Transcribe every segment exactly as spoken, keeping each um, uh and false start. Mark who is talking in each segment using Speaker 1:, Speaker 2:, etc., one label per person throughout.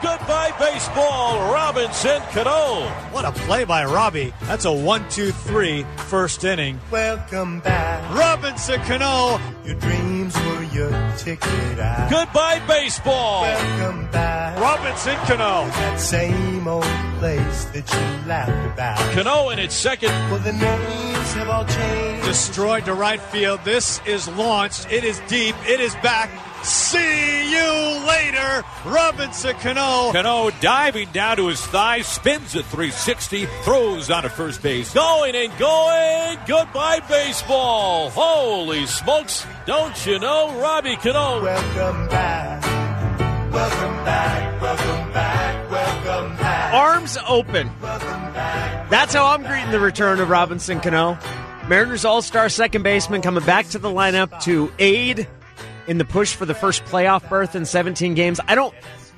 Speaker 1: Goodbye baseball, Robinson Cano.
Speaker 2: What a play by Robbie. That's a one two three first inning.
Speaker 3: Welcome back,
Speaker 2: Robinson Cano.
Speaker 3: Your dreams were your ticket out.
Speaker 1: Goodbye baseball.
Speaker 3: Welcome back,
Speaker 2: Robinson Cano.
Speaker 3: that same old place that you laughed about.
Speaker 1: Cano in its second.
Speaker 3: Well, the names have all changed.
Speaker 2: Destroyed to right field. This is launched. It is deep. It is back. See you later, Robinson Cano.
Speaker 1: Cano diving down to his thigh, spins at three sixty, throws on to first base. Going and going. Goodbye baseball. Holy smokes. Don't you know Robbie Cano?
Speaker 3: Welcome back. Welcome back. Welcome back. Welcome back.
Speaker 4: Arms open.
Speaker 3: Welcome back.
Speaker 4: That's how I'm greeting the return of Robinson Cano. Mariners all-star second baseman coming back to the lineup to aid in the push for the first playoff berth in seventeen games. I don't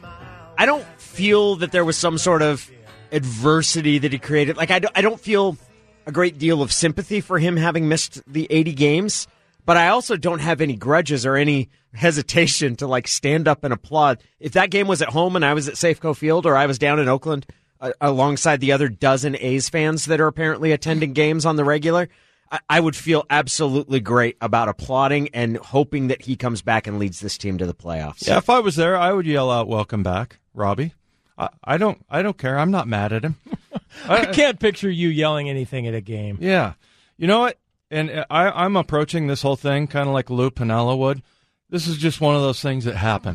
Speaker 4: I don't feel that there was some sort of adversity that he created. Like, I don't, I don't feel a great deal of sympathy for him having missed the eighty games, but I also don't have any grudges or any hesitation to, like, stand up and applaud. If that game was at home and I was at Safeco Field or I was down in Oakland uh, alongside the other dozen A's fans that are apparently attending games on the regular, I would feel absolutely great about applauding and hoping that he comes back and leads this team to the playoffs.
Speaker 5: Yeah, if I was there, I would yell out, "Welcome back, Robbie." I, I don't, I don't care. I'm not mad at him.
Speaker 6: I can't picture you yelling anything at a game.
Speaker 5: Yeah, you know what? And I, I'm approaching this whole thing kind of like Lou Piniella would. This is just one of those things that happened.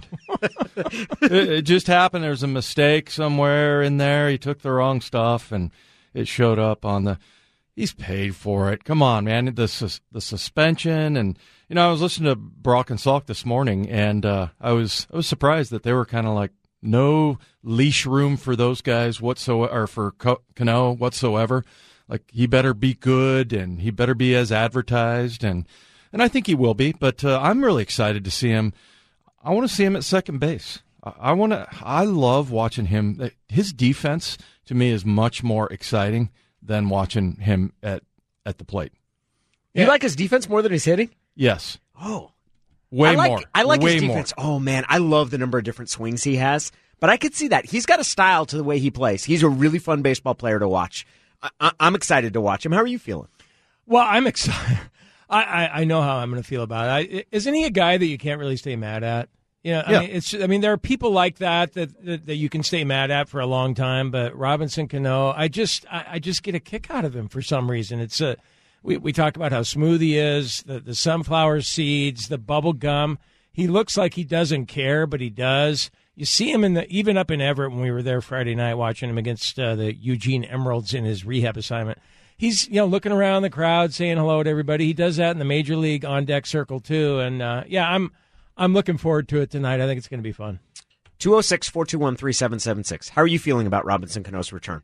Speaker 5: it, it just happened. There's a mistake somewhere in there. He took the wrong stuff, and it showed up on the. He's paid for it. Come on, man. The sus- the suspension, and you know, I was listening to Brock and Salk this morning, and uh, I was I was surprised that they were kind of like no leash room for those guys whatsoever, or for Co- Cano whatsoever. Like, he better be good, and he better be as advertised, and and I think he will be. But uh, I'm really excited to see him. I want to see him at second base. I, I want to. I love watching him. His defense to me is much more exciting than watching him at, at the plate.
Speaker 4: You yeah. like his defense more than his hitting?
Speaker 5: Yes.
Speaker 4: Oh.
Speaker 5: Way
Speaker 4: I like,
Speaker 5: more.
Speaker 4: I like
Speaker 5: Way
Speaker 4: his defense. More. Oh, man. I love the number of different swings he has. But I could see that. He's got a style to the way he plays. He's a really fun baseball player to watch. I, I, I'm excited to watch him. How are you feeling?
Speaker 6: Well, I'm excited. I, I, I know how I'm going to feel about it. I, isn't he a guy that you can't really stay mad at? You know, I
Speaker 5: yeah.
Speaker 6: mean, it's. I mean, there are people like that, that that that you can stay mad at for a long time. But Robinson Cano, I just, I, I just get a kick out of him for some reason. It's a. We we talk about how smooth he is, the the sunflower seeds, the bubble gum. He looks like he doesn't care, but he does. You see him in the even up in Everett when we were there Friday night watching him against uh, the Eugene Emeralds in his rehab assignment. He's, you know, looking around the crowd, saying hello to everybody. He does that in the major league on deck circle too. And uh, yeah, I'm. I'm looking forward to it tonight. I think it's going to be fun.
Speaker 4: two oh six, four two one, three seven seven six. How are you feeling about Robinson Cano's return?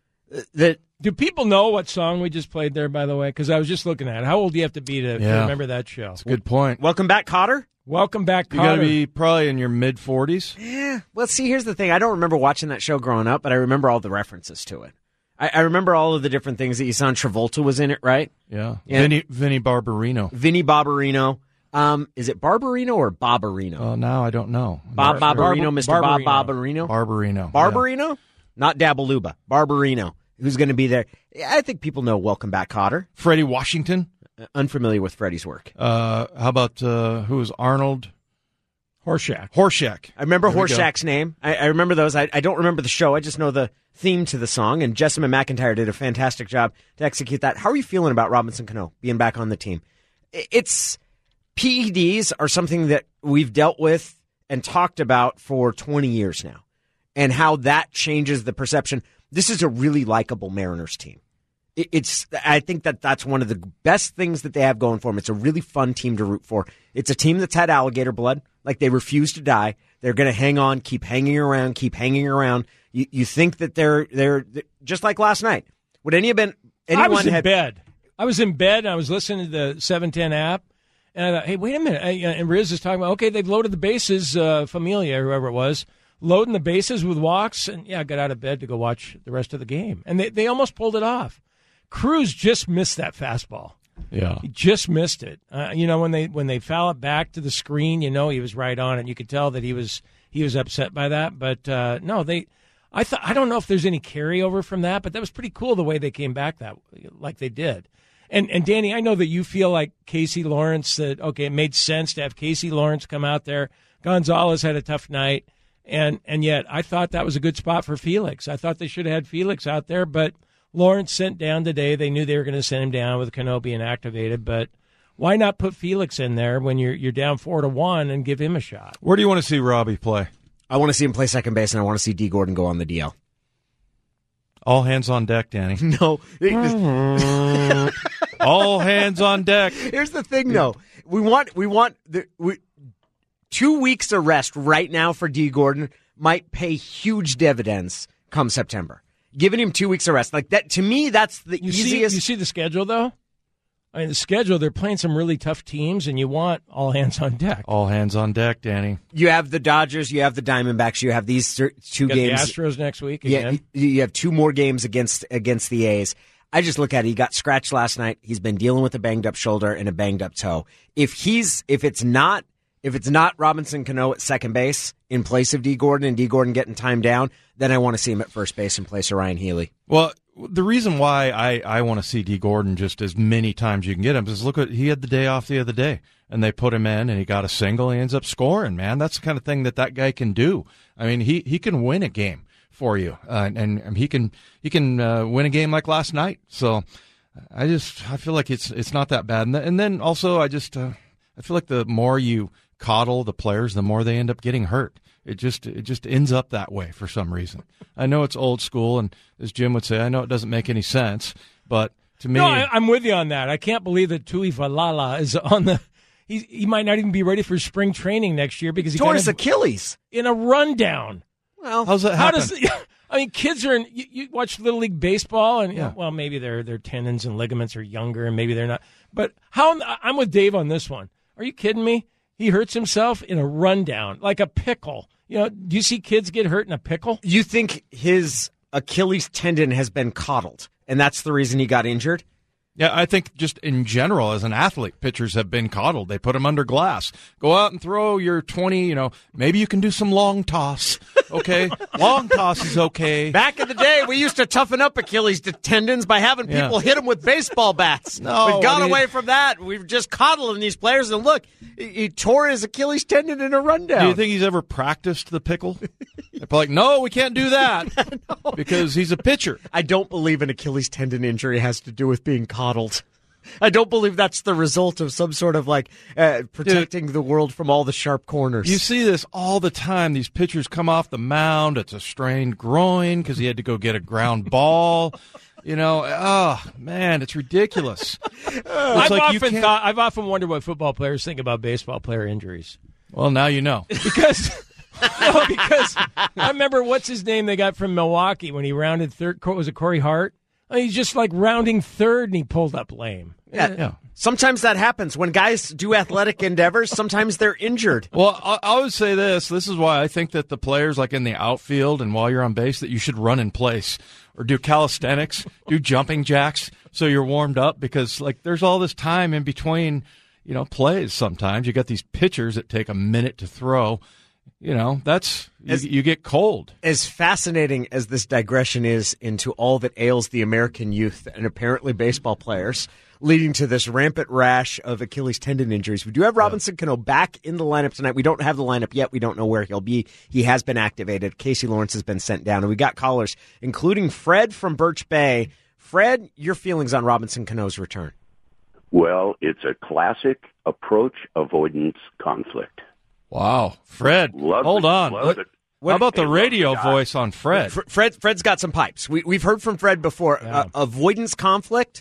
Speaker 4: The,
Speaker 6: do people know what song we just played there, by the way? Because I was just looking at it. How old do you have to be to,
Speaker 5: yeah.
Speaker 6: to remember that show?
Speaker 5: That's a good point.
Speaker 4: Welcome back, Cotter.
Speaker 6: Welcome back, Cotter.
Speaker 5: You got to be probably in your mid-forties.
Speaker 4: Yeah. Well, see, here's the thing. I don't remember watching that show growing up, but I remember all the references to it. I, I remember all of the different things that you saw. Travolta was in it, right?
Speaker 5: Yeah.
Speaker 4: yeah.
Speaker 5: Vinny, Vinny Barbarino.
Speaker 4: Vinny Barbarino. Um, is it Barbarino or Bobarino?
Speaker 5: Oh, uh, now I don't know.
Speaker 4: Bob
Speaker 5: Bar-
Speaker 4: Barbarino,
Speaker 6: Bar-
Speaker 4: Mister
Speaker 6: Barbarino.
Speaker 4: Bob Barbarino?
Speaker 5: Barbarino.
Speaker 4: Barbarino?
Speaker 5: Yeah.
Speaker 4: Not Dabaluba. Barbarino. Who's going to be there? I think people know Welcome Back, Cotter.
Speaker 5: Freddie Washington.
Speaker 4: Uh, unfamiliar with Freddie's work.
Speaker 5: Uh, how about, uh, who was Arnold?
Speaker 6: Horshack.
Speaker 5: Horshack.
Speaker 4: I remember Horshack's name. I, I remember those. I, I don't remember the show. I just know the theme to the song, and Jessamine McIntyre did a fantastic job to execute that. How are you feeling about Robinson Cano being back on the team? It's... P E Ds are something that we've dealt with and talked about for twenty years now, and how that changes the perception. This is a really likable Mariners team. It's, I think that that's one of the best things that they have going for them. It's a really fun team to root for. It's a team that's had alligator blood, like they refuse to die. They're going to hang on, keep hanging around, keep hanging around. You, you think that they're they're just like last night. Would any have been anyone
Speaker 6: I was in
Speaker 4: had,
Speaker 6: bed. I was in bed. And I was listening to the seven ten app. And I thought, hey, wait a minute. And Riz is talking about, okay, they've loaded the bases, uh, Familia, whoever it was, loading the bases with walks. And, yeah, I got out of bed to go watch the rest of the game. And they, they almost pulled it off. Cruz just missed that fastball.
Speaker 5: Yeah.
Speaker 6: He just missed it. Uh, you know, when they when they foul it back to the screen, you know he was right on it. You could tell that he was he was upset by that. But uh, no, they. I thought I don't know if there's any carryover from that, but that was pretty cool the way they came back that like they did. And and Danny, I know that you feel like Casey Lawrence, that okay, it made sense to have Casey Lawrence come out there. Gonzalez had a tough night, and and yet I thought that was a good spot for Felix. I thought they should have had Felix out there, but Lawrence sent down today. They knew they were going to send him down with Cano being activated, but why not put Felix in there when you're you're down four to one and give him a shot?
Speaker 5: Where do you want to see Robbie play?
Speaker 4: I want to see him play second base, and I want to see D. Gordon go on the D L.
Speaker 5: All hands on deck, Danny.
Speaker 4: No.
Speaker 5: All hands on deck.
Speaker 4: Here's the thing, though. We want we want the, we, two weeks of rest right now for D. Gordon might pay huge dividends come September. Giving him two weeks of rest like that, to me, that's the
Speaker 6: you
Speaker 4: easiest.
Speaker 6: See, you see the schedule, though. I mean, the schedule, they're playing some really tough teams, and you want all hands on deck.
Speaker 5: All hands on deck, Danny.
Speaker 4: You have the Dodgers, you have the Diamondbacks, you have these two
Speaker 6: you got
Speaker 4: games.
Speaker 6: The Astros next week again.
Speaker 4: Yeah, you have two more games against against the A's. I just look at it. He got scratched last night. He's been dealing with a banged up shoulder and a banged up toe. If he's if it's not if it's not Robinson Cano at second base in place of D. Gordon and D. Gordon getting time down, then I want to see him at first base in place of Ryan Healy.
Speaker 5: Well, the reason why I, I want to see D. Gordon just as many times you can get him is look at he had the day off the other day, and they put him in, and he got a single. And he ends up scoring. Man, that's the kind of thing that that guy can do. I mean, he, he can win a game for you, uh, and, and he can he can uh, win a game like last night. So I just I feel like it's it's not that bad. And, th- and then also I just uh, I feel like the more you coddle the players, the more they end up getting hurt. It just it just ends up that way for some reason. I know it's old school, and as Jim would say, I know it doesn't make any sense, but to me,
Speaker 6: no, I, I'm with you on that. I can't believe that Tui Valala is on the. He he might not even be ready for spring training next year because he
Speaker 4: tore
Speaker 6: got
Speaker 4: his Achilles
Speaker 6: in a rundown.
Speaker 4: Well,
Speaker 5: how's that
Speaker 6: how
Speaker 5: happen?
Speaker 6: does? I mean, kids are in. You, you watch Little League baseball, and
Speaker 5: Yeah.
Speaker 6: well, maybe their their tendons and ligaments are younger, and maybe they're not. But how? I'm with Dave on this one. Are you kidding me? He hurts himself in a rundown like a pickle. You know, do you see kids get hurt in a pickle?
Speaker 4: You think his Achilles tendon has been coddled, and that's the reason he got injured?
Speaker 5: Yeah, I think just in general, as an athlete, pitchers have been coddled. They put them under glass. Go out and throw your twenty, you know, maybe you can do some long toss, okay? Long toss is okay.
Speaker 4: Back in the day, we used to toughen up Achilles tendons by having people
Speaker 5: Yeah.
Speaker 4: hit them with baseball bats.
Speaker 5: No,
Speaker 4: We've gone
Speaker 5: I mean-
Speaker 4: away from that. We've just coddling these players, and look, he, he tore his Achilles tendon in a rundown.
Speaker 5: Do you think he's ever practiced the pickle? They're like, no, we can't do that because he's a pitcher.
Speaker 4: I don't believe an Achilles tendon injury has to do with being coddled. I don't believe that's the result of some sort of like uh, protecting Dude, the world from all the sharp corners.
Speaker 5: You see this all the time. These pitchers come off the mound. It's a strained groin because he had to go get a ground ball. You know, oh man, it's ridiculous. It's
Speaker 6: I've
Speaker 5: like you
Speaker 6: often
Speaker 5: can't-
Speaker 6: thought, I've often wondered what football players think about baseball player injuries.
Speaker 5: Well, now you know.
Speaker 6: Because no, because I remember what's his name they got from Milwaukee when he rounded third. Was it Corey Hart? I mean, he's just like rounding third, and he pulled up lame.
Speaker 4: Yeah.
Speaker 5: Yeah.
Speaker 4: Sometimes that happens. When guys do athletic endeavors, sometimes they're injured.
Speaker 5: Well, I, I would say this. This is why I think that the players, like in the outfield and while you're on base, that you should run in place or do calisthenics, do jumping jacks so you're warmed up because, like, there's all this time in between, you know, plays sometimes. You got these pitchers that take a minute to throw. You know, that's you,
Speaker 4: As-
Speaker 5: you get cold.
Speaker 4: As fascinating as this digression is into all that ails the American youth and apparently baseball players, leading to this rampant rash of Achilles tendon injuries, we do have Robinson Cano back in the lineup tonight. We don't have the lineup yet. We don't know where he'll be. He has been activated. Casey Lawrence has been sent down. And we got callers, including Fred from Birch Bay. Fred, your feelings on Robinson Cano's return?
Speaker 7: Well, it's a classic approach avoidance conflict.
Speaker 5: Wow. Fred,
Speaker 7: Love
Speaker 5: hold
Speaker 7: it,
Speaker 5: on.
Speaker 7: love
Speaker 5: What-
Speaker 7: it.
Speaker 5: How about the
Speaker 7: Hey, love
Speaker 5: radio
Speaker 7: the guy.
Speaker 5: voice on Fred?
Speaker 4: Fred, Fred Fred's got some pipes. We, we've heard from Fred before.
Speaker 6: Yeah.
Speaker 4: Uh, avoidance conflict?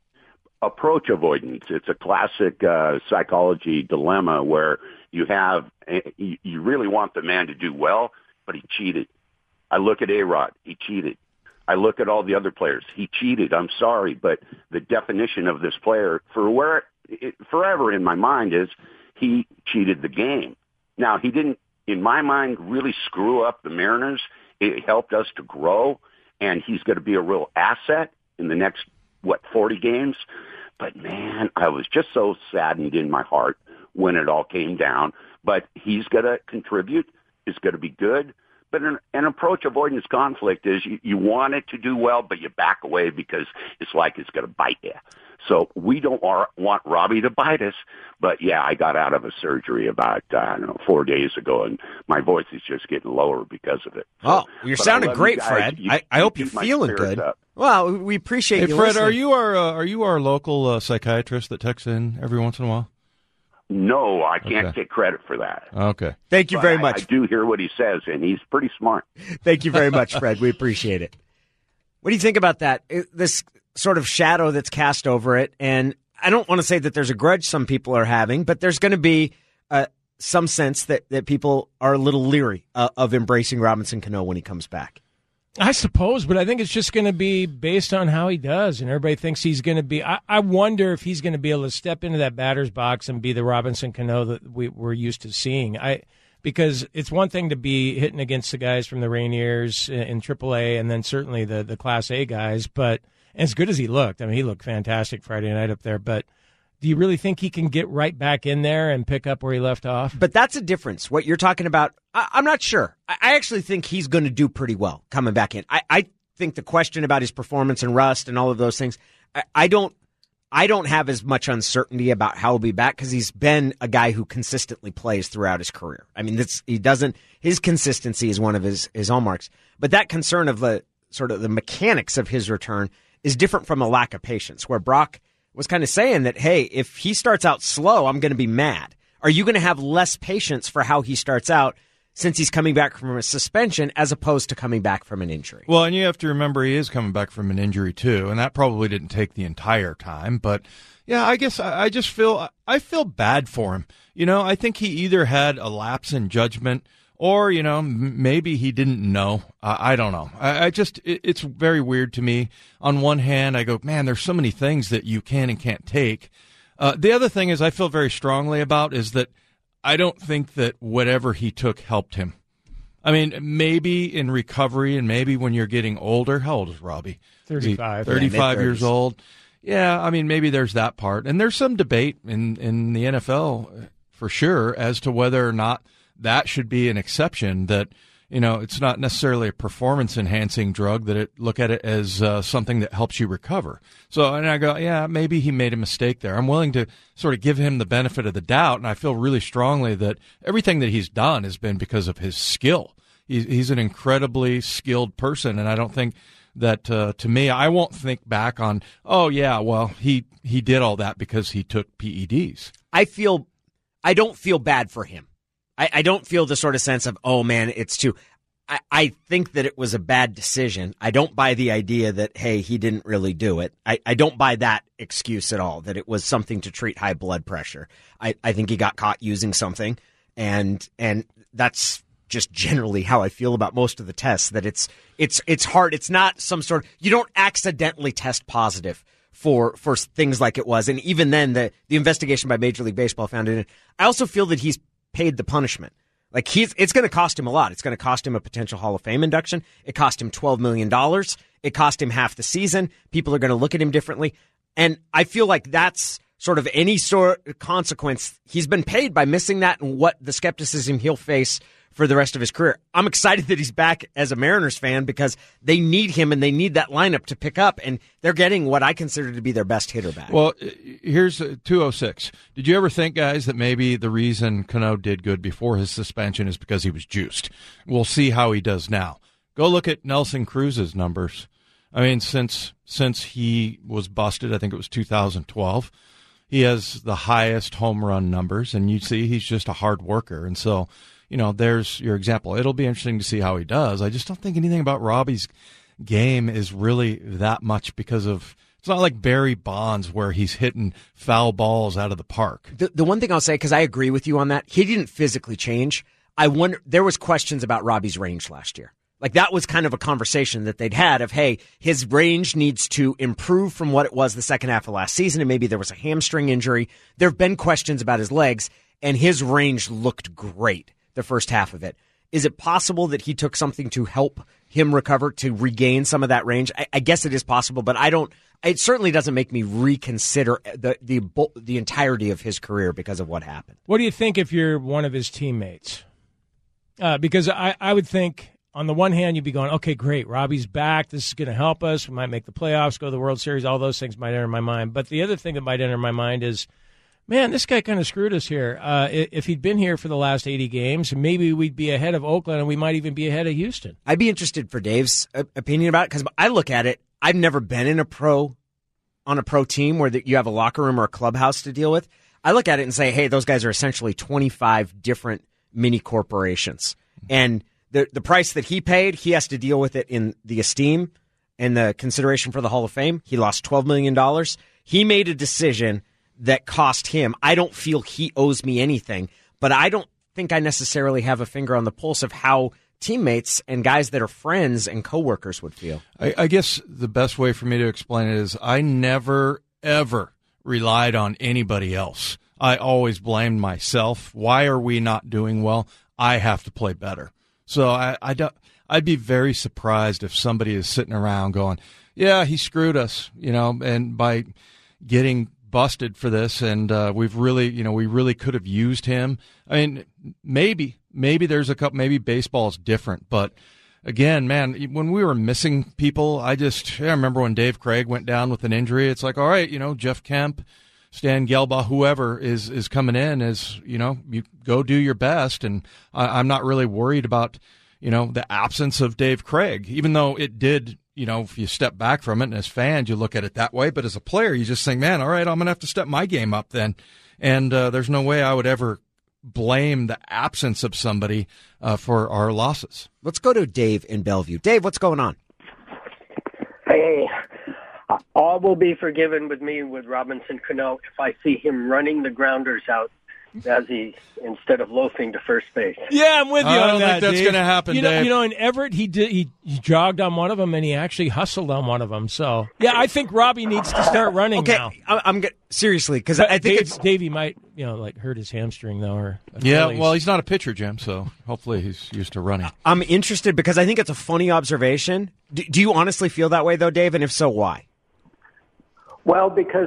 Speaker 7: Approach avoidance. It's a classic uh, psychology dilemma where you have you, you really want the man to do well, but he cheated. I look at A-Rod. He cheated. I look at all the other players. He cheated. I'm sorry, but the definition of this player for where it, forever in my mind is he cheated the game. Now, he didn't, in my mind, really screw up the Mariners. It helped us to grow, and he's going to be a real asset in the next, what, forty games? But, man, I was just so saddened in my heart when it all came down. But he's going to contribute is going to be good. But an, an approach avoidance conflict is you, you want it to do well, but you back away because it's like it's going to bite you. So we don't want Robbie to bite us. But, yeah, I got out of a surgery about, uh, I don't know, four days ago, and my voice is just getting lower because of it. So,
Speaker 4: oh, you're sounding great,
Speaker 7: you
Speaker 4: Fred.
Speaker 7: You,
Speaker 4: I, I
Speaker 7: you
Speaker 4: hope you're feeling good.
Speaker 7: Up.
Speaker 4: Well, we appreciate
Speaker 5: hey,
Speaker 4: you
Speaker 5: Fred,
Speaker 4: listening.
Speaker 5: are you our uh, are you our local uh, psychiatrist that texts in every once in a while?
Speaker 7: No, I can't
Speaker 5: Okay.
Speaker 7: take credit for that.
Speaker 5: Okay.
Speaker 4: Thank you
Speaker 7: But
Speaker 4: very
Speaker 7: I,
Speaker 4: much.
Speaker 7: I do hear what he says, and he's pretty smart.
Speaker 4: Thank you very much, Fred. We appreciate it. What do you think about that? It- This sort of shadow that's cast over it, and I don't want to say that there's a grudge some people are having, but there's going to be uh, some sense that, that people are a little leery uh, of embracing Robinson Cano when he comes back.
Speaker 6: I suppose, but I think it's just going to be based on how he does, and everybody thinks he's going to be. I, I wonder if he's going to be able to step into that batter's box and be the Robinson Cano that we, we're used to seeing. I because it's one thing to be hitting against the guys from the Rainiers in, in triple A, and then certainly the the Class A guys. But as good as he looked, I mean, he looked fantastic Friday night up there. But do you really think he can get right back in there and pick up where he left off?
Speaker 4: But that's a difference. What you're talking about, I, I'm not sure. I, I actually think he's going to do pretty well coming back in. I, I think the question about his performance and rust and all of those things, I, I don't I don't have as much uncertainty about how he'll be back because he's been a guy who consistently plays throughout his career. I mean, that's, he doesn't, his consistency is one of his, his hallmarks. But that concern of the sort of the mechanics of his return is different from a lack of patience, where Brock was kind of saying that, hey, if he starts out slow, I'm going to be mad. Are you going to have less patience for how he starts out since he's coming back from a suspension as opposed to coming back from an injury?
Speaker 5: Well, and you have to remember he is coming back from an injury too, and that probably didn't take the entire time. But yeah, I guess I, I just feel I feel bad for him. You know, I think he either had a lapse in judgment, or, you know, m- maybe he didn't know. Uh, I don't know. I, I just, it, it's very weird to me. On one hand, I go, man, there's so many things that you can and can't take. Uh, the other thing is I feel very strongly about is that I don't think that whatever he took helped him. I mean, maybe in recovery and maybe when you're getting older. How old is Robbie?
Speaker 6: thirty-five.
Speaker 5: thirty-five
Speaker 4: Yeah,
Speaker 5: years
Speaker 4: mid-thirties.
Speaker 5: old. Yeah, I mean, maybe there's that part. And there's some debate in, in the N F L for sure as to whether or not that should be an exception, that, you know, it's not necessarily a performance-enhancing drug, that it look at it as uh, something that helps you recover. So, and I go, yeah, maybe he made a mistake there. I'm willing to sort of give him the benefit of the doubt, and I feel really strongly that everything that he's done has been because of his skill. He's, he's an incredibly skilled person, and I don't think that, uh, to me, I won't think back on, oh, yeah, well, he, he did all that because he took P E Ds.
Speaker 4: I feel, I don't feel bad for him. I, I don't feel the sort of sense of, oh, man, it's too. I, I think that it was a bad decision. I don't buy the idea that, hey, he didn't really do it. I, I don't buy that excuse at all, that it was something to treat high blood pressure. I, I think he got caught using something, and and that's just generally how I feel about most of the tests, that it's it's it's hard. It's not some sort of, you don't accidentally test positive for for things like it was. And even then, the, the investigation by Major League Baseball found it. I also feel that he's paid the punishment. Like, he's, it's going to cost him a lot. It's going to cost him a potential Hall of Fame induction. It cost him twelve million dollars. It cost him half the season. People are going to look at him differently. And I feel like that's sort of any sort of consequence. He's been paid by missing that, and what the skepticism he'll face for the rest of his career. I'm excited that he's back as a Mariners fan because they need him and they need that lineup to pick up, and they're getting what I consider to be their best hitter back.
Speaker 5: Well, here's two oh six. Did you ever think, guys, that maybe the reason Cano did good before his suspension is because he was juiced? We'll see how he does now. Go look at Nelson Cruz's numbers. I mean, since since he was busted, I think it was two thousand twelve, he has the highest home run numbers, and you see he's just a hard worker. And so, you know, there's your example. It'll be interesting to see how he does. I just don't think anything about Robbie's game is really that much because of, it's not like Barry Bonds where he's hitting foul balls out of the park.
Speaker 4: The, the one thing I'll say, because I agree with you on that, he didn't physically change. I wonder, there was questions about Robbie's range last year. Like, that was kind of a conversation that they'd had of, hey, his range needs to improve from what it was the second half of last season, and maybe there was a hamstring injury. There have been questions about his legs, and his range looked great the first half of it. Is it possible that he took something to help him recover, to regain some of that range? I, I guess it is possible, but I don't. It certainly doesn't make me reconsider the the the entirety of his career because of what happened.
Speaker 6: What do you think if you're one of his teammates? uh, because I, I would think on the one hand you'd be going, okay, great, Robbie's back. This is going to help us. We might make the playoffs, go to the World Series. All those things might enter my mind. But the other thing that might enter my mind is, man, this guy kind of screwed us here. Uh, if he'd been here for the last eighty games, maybe we'd be ahead of Oakland and we might even be ahead of Houston.
Speaker 4: I'd be interested for Dave's opinion about it because I look at it. I've never been in a pro on a pro team where you have a locker room or a clubhouse to deal with. I look at it and say, hey, those guys are essentially twenty-five different mini corporations. And the the price that he paid, he has to deal with it in the esteem and the consideration for the Hall of Fame. He lost twelve million dollars. He made a decision that cost him. I don't feel he owes me anything, but I don't think I necessarily have a finger on the pulse of how teammates and guys that are friends and coworkers would feel.
Speaker 5: I, I guess the best way for me to explain it is I never, ever relied on anybody else. I always blamed myself. Why are we not doing well? I have to play better. So I, I don't, I'd be very surprised if somebody is sitting around going, yeah, he screwed us, you know, and by getting busted for this, and uh, we've really, you know, we really could have used him. I mean, maybe, maybe there's a couple, maybe baseball is different, but again, man, when we were missing people, I just, I remember when Dave Craig went down with an injury, it's like, all right, you know, Jeff Kemp, Stan Gelbaugh, whoever is, is coming in is, you know, you go do your best, and I, I'm not really worried about, you know, the absence of Dave Craig, even though it did, you know, if you step back from it, and as fans, you look at it that way. But as a player, you just think, man, all right, I'm going to have to step my game up then. And uh, there's no way I would ever blame the absence of somebody uh, for our losses.
Speaker 4: Let's go to Dave in Bellevue. Dave, what's going on?
Speaker 8: Hey, all will be forgiven with me with Robinson Cano if I see him running the grounders out as he instead of loafing to first base.
Speaker 6: Yeah, I'm with you
Speaker 5: I
Speaker 6: on
Speaker 5: don't
Speaker 6: that,
Speaker 5: think that's
Speaker 6: Dave.
Speaker 5: going to happen,
Speaker 6: you know,
Speaker 5: Dave.
Speaker 6: You know, in Everett, he did he, he jogged on one of them, and he actually hustled on one of them. So, yeah, I think Robbie needs to start running
Speaker 4: Okay,
Speaker 6: now.
Speaker 4: I- I'm get, seriously because
Speaker 6: But
Speaker 4: I think
Speaker 6: Dave,
Speaker 4: it's
Speaker 6: Davey might, you know, like hurt his hamstring though, or
Speaker 5: Yeah,
Speaker 6: Achilles.
Speaker 5: well, he's not a pitcher, Jim, so hopefully he's used to running.
Speaker 4: I'm interested because I think it's a funny observation. Do, do you honestly feel that way though, Dave? And if so, why?
Speaker 8: Well, because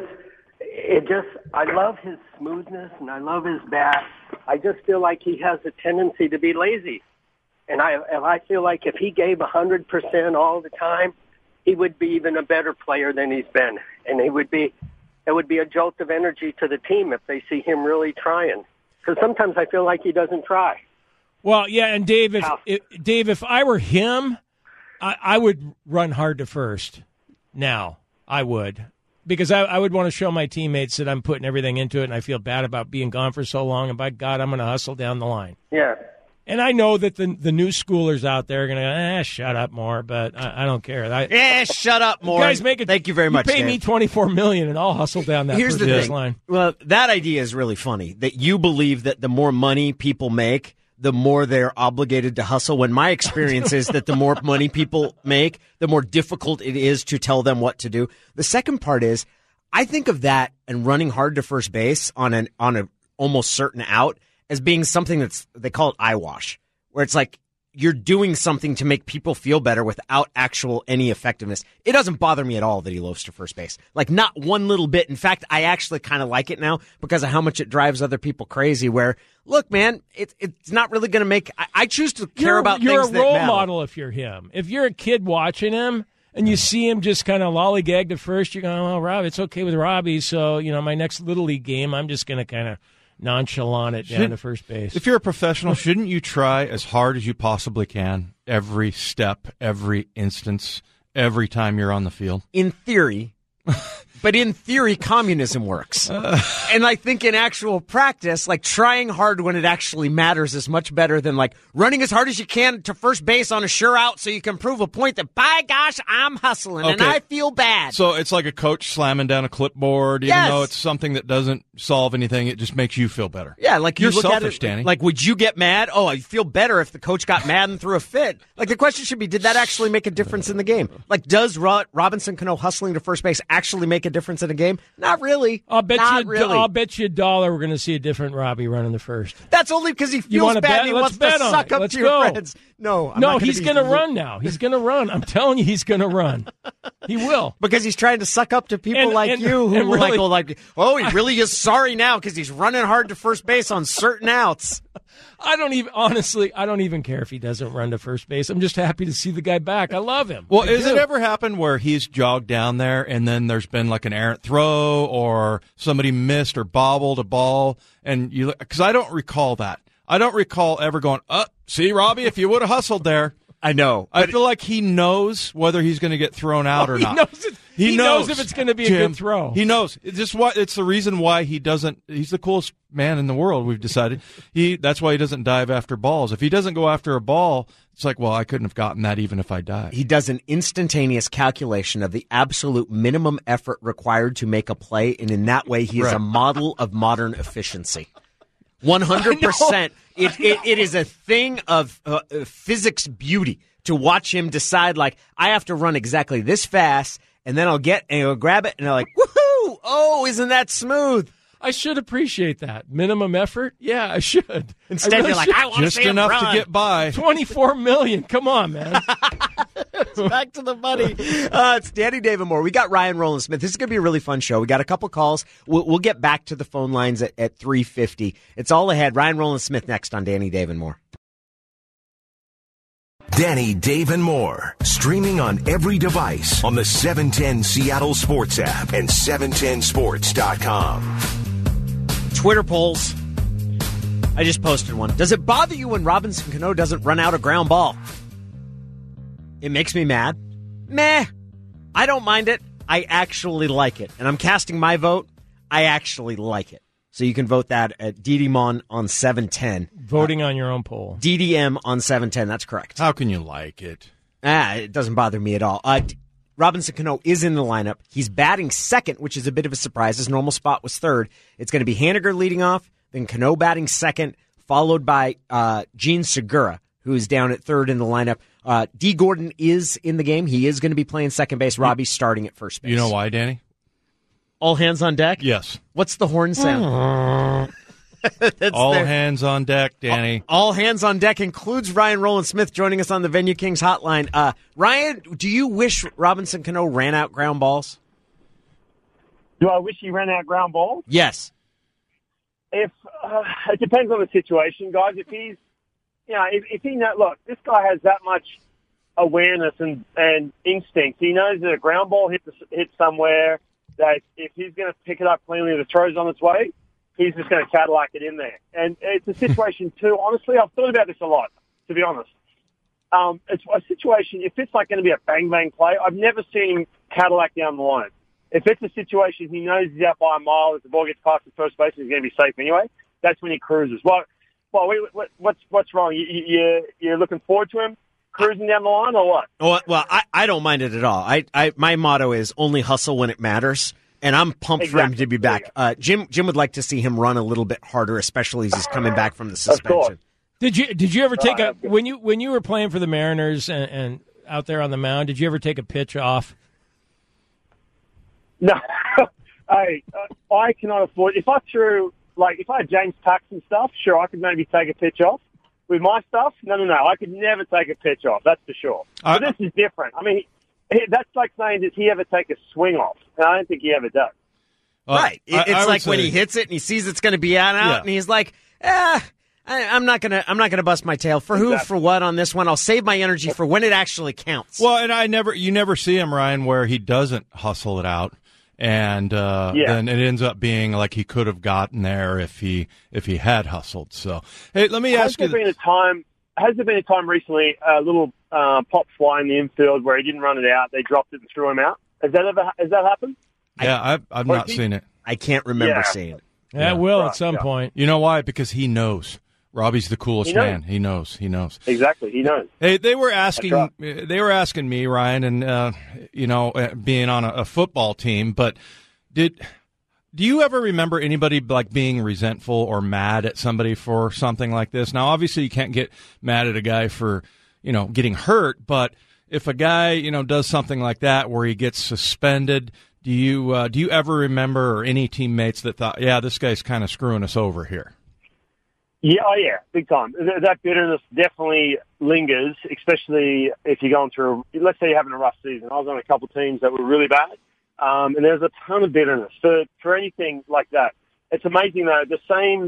Speaker 8: it just, I love his smoothness and I love his bat. I just feel like he has a tendency to be lazy. And I, and I feel like if he gave one hundred percent all the time, he would be even a better player than he's been. And he would be, it would be a jolt of energy to the team if they see him really trying. Because sometimes I feel like he doesn't try.
Speaker 6: Well, yeah, and Dave, if, if Dave, if I were him, I, I would run hard to first. Now, I would. Because I, I would want to show my teammates that I'm putting everything into it, and I feel bad about being gone for so long, and by God, I'm going to hustle down the line.
Speaker 8: Yeah.
Speaker 6: And I know that the the new schoolers out there are going to go, eh, shut up more, but I, I don't care. I,
Speaker 4: Eh, shut up, more.
Speaker 6: You guys make it.
Speaker 4: Thank you very much,
Speaker 6: You pay
Speaker 4: Dave.
Speaker 6: me twenty-four million dollars, and I'll hustle down that
Speaker 4: Here's
Speaker 6: first
Speaker 4: the
Speaker 6: base
Speaker 4: thing.
Speaker 6: line.
Speaker 4: Well, that idea is really funny, that you believe that the more money people make, the more they're obligated to hustle, when my experience is that the more money people make, the more difficult it is to tell them what to do. The second part is, I think of that and running hard to first base on an on a almost certain out as being something that's, they call it eyewash, where it's like you're doing something to make people feel better without actual any effectiveness. It doesn't bother me at all that he loafs to first base. Like, not one little bit. In fact, I actually kind of like it now because of how much it drives other people crazy, where, look, man, it, it's not really going to make, I, I choose to care
Speaker 6: You're,
Speaker 4: about
Speaker 6: you're
Speaker 4: things
Speaker 6: a
Speaker 4: that
Speaker 6: role
Speaker 4: matter.
Speaker 6: model if you're him. If you're a kid watching him and you see him just kind of lollygag to first, you're going, well, Rob, it's okay with Robbie, so, you know, my next Little League game, I'm just going to kind of nonchalant it down
Speaker 5: Should-
Speaker 6: to first base.
Speaker 5: If you're a professional, shouldn't you try as hard as you possibly can every step, every instance, every time you're on the field?
Speaker 4: In theory, but in theory, communism works. And I think in actual practice, like, trying hard when it actually matters is much better than, like, running as hard as you can to first base on a sure out so you can prove a point that, by gosh, I'm hustling and
Speaker 5: Okay.
Speaker 4: I feel bad.
Speaker 5: So it's like a coach slamming down a clipboard, even
Speaker 4: Yes.
Speaker 5: though it's something that doesn't solve anything. It just makes you feel better.
Speaker 4: Yeah, like, you
Speaker 5: You're
Speaker 4: look
Speaker 5: selfish,
Speaker 4: at it,
Speaker 5: Danny.
Speaker 4: like, would you get mad? Oh, I feel better if the coach got mad and threw a fit. Like, the question should be, did that actually make a difference in the game? Like, does Ro- Robinson Cano hustling to first base actually make a difference in a game? Not really.
Speaker 6: I'll bet
Speaker 4: Not
Speaker 6: you.
Speaker 4: really.
Speaker 6: I'll bet you a dollar we're going to see a different Robbie running the first.
Speaker 4: That's only because he
Speaker 6: You
Speaker 4: feels
Speaker 6: wanna
Speaker 4: bad
Speaker 6: bet?
Speaker 4: and he
Speaker 6: Let's
Speaker 4: wants
Speaker 6: bet
Speaker 4: to
Speaker 6: on
Speaker 4: suck
Speaker 6: it.
Speaker 4: up
Speaker 6: Let's
Speaker 4: to your
Speaker 6: go.
Speaker 4: friends. No, I'm
Speaker 6: no,
Speaker 4: not gonna
Speaker 6: he's
Speaker 4: be-
Speaker 6: going to run now. He's going to run. I'm telling you, he's going to run. He will.
Speaker 4: because he's trying to suck up to people
Speaker 6: And-
Speaker 4: like
Speaker 6: and-
Speaker 4: you who
Speaker 6: and
Speaker 4: like
Speaker 6: really-
Speaker 4: go like, oh, he really is sorry now because he's running hard to first base on certain outs.
Speaker 6: I don't even, honestly, I don't even care if he doesn't run to first base. I'm just happy to see the guy back. I love him.
Speaker 5: Well,
Speaker 6: I
Speaker 5: has
Speaker 6: do.
Speaker 5: it ever happened where he's jogged down there and then there's been like an errant throw or somebody missed or bobbled a ball? And you, because I don't recall that. I don't recall ever going, uh, see, Robbie, if you would have hustled there.
Speaker 4: I know.
Speaker 5: I feel like he knows whether he's going to get thrown out
Speaker 6: Oh,
Speaker 5: or
Speaker 6: he
Speaker 5: not.
Speaker 6: knows it. He knows if it's going to be a
Speaker 5: Jim.
Speaker 6: good throw.
Speaker 5: He knows. It's just what it's the reason why he doesn't. He's the coolest man in the world. We've decided. He that's why he doesn't dive after balls. If he doesn't go after a ball, it's like, well, I couldn't have gotten that even if I dived.
Speaker 4: He does an instantaneous calculation of the absolute minimum effort required to make a play, and in that way, he is
Speaker 5: Right.
Speaker 4: a model of modern efficiency. One hundred percent. It, it it is a thing of uh, uh, physics beauty to watch him decide. Like, I have to run exactly this fast, and then I'll get and I'll grab it, and I'm like, woohoo! Oh, isn't that smooth?
Speaker 6: I should appreciate that. Minimum effort? Yeah, I should.
Speaker 4: Instead,
Speaker 6: I really
Speaker 4: you're like,
Speaker 6: should.
Speaker 4: I want to
Speaker 5: Just
Speaker 4: see him
Speaker 5: enough
Speaker 4: run.
Speaker 5: to get by.
Speaker 6: twenty-four million. Come on, man.
Speaker 4: Back to the money. Uh, it's Danny David Moore. We got Ryan Roland Smith. This is going to be a really fun show. We got a couple calls. We'll, we'll get back to the phone lines at, at three fifty. It's all ahead. Ryan Roland Smith next on Danny David Moore.
Speaker 9: Danny, Dave, and more. Streaming on every device on the seven ten Seattle Sports app and seven ten sports dot com.
Speaker 4: Twitter polls. I just posted one. Does it bother you when Robinson Cano doesn't run out a ground ball? It makes me mad. Meh. I don't mind it. I actually like it. And I'm casting my vote. I actually like it. So you can vote that at D D Mon on seven ten.
Speaker 6: Voting on your own poll.
Speaker 4: D D M on seven ten. That's correct.
Speaker 5: How can you like it?
Speaker 4: Ah, it doesn't bother me at all. Uh, Robinson Cano is in the lineup. He's batting second, which is a bit of a surprise. His normal spot was third. It's going to be Haniger leading off, then Cano batting second, followed by uh, Gene Segura, who is down at third in the lineup. Uh, D. Gordon is in the game. He is going to be playing second base. Robbie's starting at first base.
Speaker 5: You know why, Danny?
Speaker 4: All hands on deck?
Speaker 5: Yes.
Speaker 4: What's the horn sound? That's
Speaker 5: All
Speaker 4: their-
Speaker 5: hands on deck, Danny.
Speaker 4: All hands on deck includes Ryan Roland Smith joining us on the Venue Kings hotline. Uh, Ryan, do you wish Robinson Cano ran out ground balls?
Speaker 10: Do I wish he ran out ground balls?
Speaker 4: Yes.
Speaker 10: If uh, it depends on the situation, guys. If he's, you know, if, if he know, look, this guy has that much awareness and, and instinct. He knows that a ground ball hit hit somewhere. That if he's going to pick it up cleanly, the throw's on its way. He's just going to Cadillac it in there. And it's a situation, too, honestly, I've thought about this a lot, to be honest. Um, it's a situation, if it's like going to be a bang-bang play, I've never seen him Cadillac down the line. If it's a situation he knows he's out by a mile, if the ball gets past the first base, he's going to be safe anyway, that's when he cruises. Well, well what, what's, what's wrong? You, you, you're looking forward to him cruising down the line or what?
Speaker 4: Well, well I, I don't mind it at all. I, I My motto is only hustle when it matters. And I'm pumped
Speaker 10: Exactly.
Speaker 4: for him to be back. Uh, Jim Jim would like to see him run a little bit harder, especially as he's coming back from the suspension.
Speaker 6: Did you did you ever take
Speaker 10: Uh,
Speaker 6: a when you when you were playing for the Mariners and, and out there on the mound? Did you ever take a pitch off?
Speaker 10: No, I uh, I cannot afford. If I threw like if I had James Paxton stuff, sure I could maybe take a pitch off. With my stuff, no, no, no, I could never take a pitch off. That's for sure.
Speaker 5: I-
Speaker 10: but this is different. I mean, he, that's like saying, does he ever take a swing off? And I don't think he ever does.
Speaker 5: Uh,
Speaker 4: Right. It-
Speaker 5: I-
Speaker 4: it's
Speaker 5: I would
Speaker 4: like when
Speaker 5: say-
Speaker 4: he hits it and he sees it's going to be out, out
Speaker 5: Yeah.
Speaker 4: and he's like, eh, I, I'm not gonna I'm not gonna bust my tail for who
Speaker 10: Exactly.
Speaker 4: for what on this one. I'll save my energy for when it actually counts.
Speaker 5: Well, and I never, you never see him, Ryan, where he doesn't hustle it out, and uh,
Speaker 10: Yeah.
Speaker 5: then it ends up being like he could have gotten there if he if he had hustled. So, hey, let me
Speaker 10: Has
Speaker 5: ask
Speaker 10: there
Speaker 5: you.
Speaker 10: been a time? Has there been a time recently, a little uh, pop fly in the infield where he didn't run it out? They dropped it and threw him out. Has that ever? Has that happened?
Speaker 5: Yeah, I've, I've
Speaker 10: Or
Speaker 5: not
Speaker 10: he-
Speaker 5: seen it.
Speaker 4: I can't remember
Speaker 10: Yeah.
Speaker 4: seeing it.
Speaker 6: Yeah, it will at some
Speaker 10: yeah.
Speaker 6: point.
Speaker 5: You know why? Because he knows. Robbie's the coolest
Speaker 10: He knows.
Speaker 5: man. He knows. He knows.
Speaker 10: Exactly. He knows.
Speaker 5: Hey, they were asking.
Speaker 10: That's
Speaker 5: They were asking me, Ryan, and uh, you know, uh, being on a, a football team. But did do you ever remember anybody like being resentful or mad at somebody for something like this? Now, obviously, you can't get mad at a guy for you know getting hurt, but if a guy you know does something like that where he gets suspended, do you uh, do you ever remember or any teammates that thought, yeah, this guy's kind of screwing us over here?
Speaker 10: Yeah, oh yeah, big time. Th- That bitterness definitely lingers, especially if you're going through, let's say you're having a rough season. I was on a couple teams that were really bad, um, and there's a ton of bitterness for, for anything like that. It's amazing, though, the same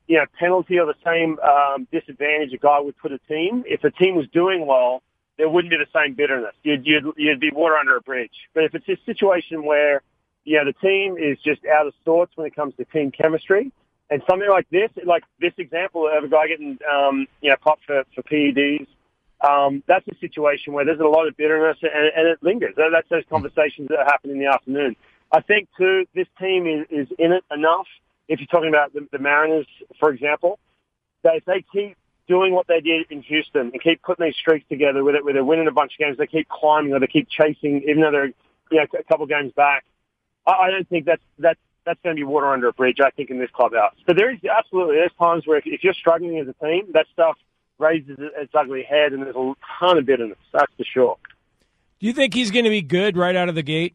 Speaker 10: you know, penalty or the same um, disadvantage a guy would put a team. If a team was doing well, there wouldn't be the same bitterness. You'd, you'd, you'd be water under a bridge. But if it's a situation where, you know, the team is just out of sorts when it comes to team chemistry, and something like this, like this example of a guy getting, um, you know, popped for, for P E Ds, um, that's a situation where there's a lot of bitterness and, and it lingers. That's those conversations that happen in the afternoon. I think, too, this team is, is in it enough. If you're talking about the, the Mariners, for example, that if they keep doing what they did in Houston and keep putting these streaks together with it, where they're winning a bunch of games, they keep climbing or they keep chasing, even though they're, you know, a couple games back, I, I don't think that's, that's, that's going to be water under a bridge, I think, in this clubhouse. But there is absolutely, there's times where if, if you're struggling as a team, that stuff raises its ugly head and there's a ton of bitterness, that's for sure.
Speaker 6: Do you think he's going to be good right out of the gate?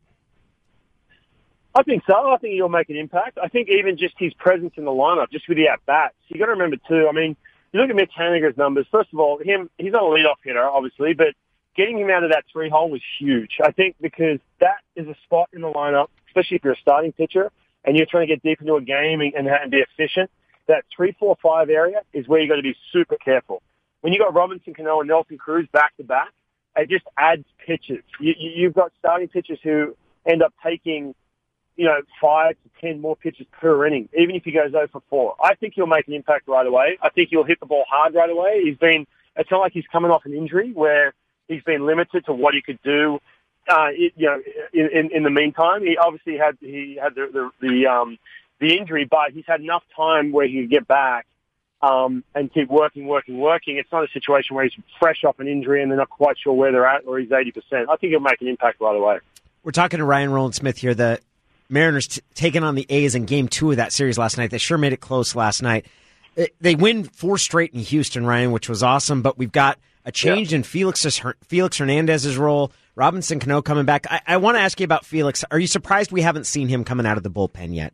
Speaker 10: I think so. I think he'll make an impact. I think even just his presence in the lineup, just with the at-bats. You got to remember, too, I mean, you look at Mitch Haniger's numbers. First of all, him, he's not a leadoff hitter, obviously, but getting him out of that three hole was huge. I think because that is a spot in the lineup, especially if you're a starting pitcher and you're trying to get deep into a game and, and be efficient. That three, four, five area is where you got to be super careful. When you got Robinson Cano and Nelson Cruz back to back, it just adds pitches. You, you, you've got starting pitchers who end up taking, you know, five to ten more pitches per inning, even if he goes oh for four. I think he'll make an impact right away. I think he'll hit the ball hard right away. He's been, it's not like he's coming off an injury where he's been limited to what he could do, uh, you know, in, in, in the meantime. He obviously had, he had the, the, the, um, the injury, but he's had enough time where he could get back, um, and keep working, working, working. It's not a situation where he's fresh off an injury and they're not quite sure where they're at or he's eighty percent. I think he'll make an impact right away.
Speaker 4: We're talking to Ryan Rowland-Smith here, the Mariners t- taking on the A's in game two of that series last night. They sure made it close last night. They win four straight in Houston, Ryan, which was awesome, but we've got a change yeah. in Felix, Felix Hernandez's role. Robinson Cano coming back. I, I want to ask you about Felix. Are you surprised we haven't seen him coming out of the bullpen yet?